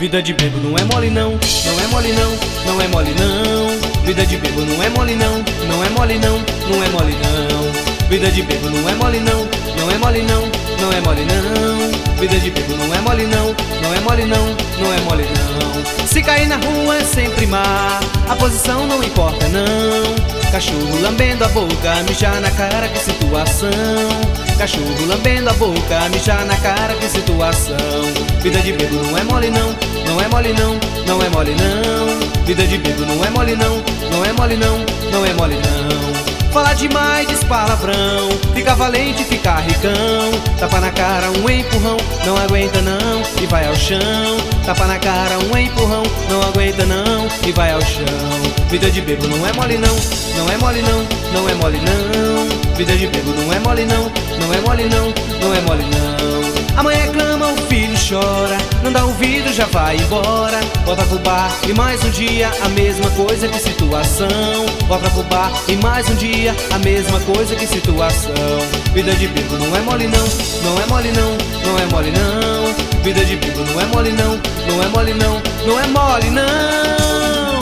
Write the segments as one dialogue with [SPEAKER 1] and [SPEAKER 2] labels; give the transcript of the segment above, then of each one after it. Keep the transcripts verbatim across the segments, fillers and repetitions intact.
[SPEAKER 1] Vida de bebo não é mole não, não é mole não, não é mole não. Vida de bebo não é mole não, não é mole não, não é mole não. Vida de bebo não é mole não, não é mole não, não é mole não. Vida de bebo não é mole não, não é mole não, não é mole não. Se cair na rua é sempre mar, a posição não importa não. Cachorro lambendo a boca, mijar na cara, que situação. Cachorro lambendo a boca, mijar na cara, que situação. Vida de bebo não é mole não, não é mole não, não é mole não. Vida de bebo não é mole não, não é mole não, não é mole não. Fala demais, diz palavrão, fica valente, fica ricão. Tapa na cara, um empurrão, não aguenta não, e vai ao chão. Tapa na cara, um empurrão, não aguenta não, e vai ao chão. Vida de bebo não é mole não, não é mole não, não é mole não. Vida de bebo não é mole não, não é mole não, não é mole não. A mãe reclama, o filho chora, não dá ouvido, já vai embora. Volta pro bar e mais um dia, a mesma coisa, que situação. Volta pro bar e mais um dia, a mesma coisa, que situação. Vida de bebo não é mole não, não é mole não, não é mole não. Vida de bebo não é mole não, não é mole não, não é mole não.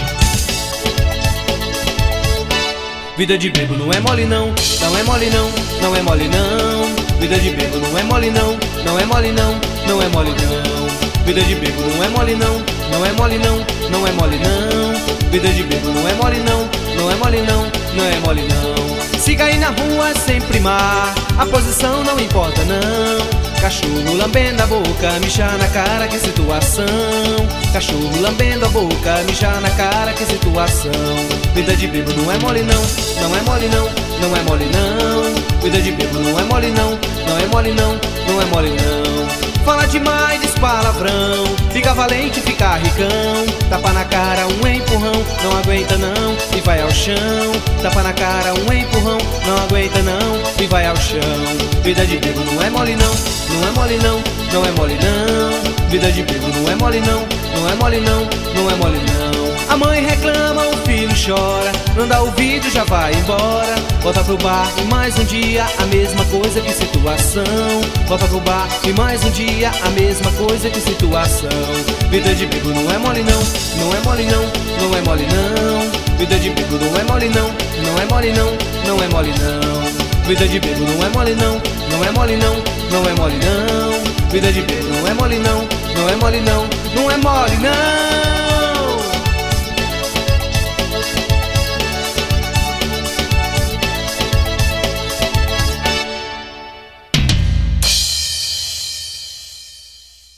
[SPEAKER 1] Vida de bebo não é mole não, não é mole não, não é mole não. Vida de bebo não é mole não, não é mole não, não é mole não. Vida de bebo não é mole não, não é mole não, não é mole não. Vida de bebo não é mole não, não é mole não, não é mole não. Se cair na rua é sempre mar, a posição não importa não. Cachorro lambendo a boca, mijar na cara, que situação. Cachorro lambendo a boca, mijar na cara, que situação. Vida de bebo não é mole não, não é mole não, não é mole não. Vida de bebo não é mole não, não é mole não, não é mole não. Fala demais, diz palavrão, fica valente, fica ricão. Tapa na cara, um empurrão, não aguenta não, e vai ao chão. Tapa na cara, um empurrão, não aguenta não, e vai ao chão. Vida de bebo não é mole não, não é mole não, não é mole não. Vida de bebo não é mole não, não é mole não, não é mole não. A mãe reclama, o filho chora, não dá ouvido, já vai embora. Volta pro bar e mais um dia, a mesma coisa, que situação. Volta pro bar e mais um dia, a mesma coisa, que situação. Vida de bebo não é mole não, não é mole não, não é mole não. Vida de bebo não é mole não, não é mole não, não é mole não. Vida de bebo não é mole não, não é mole não, não é mole não. Vida de bebo não é mole não, não é mole não, não é mole não.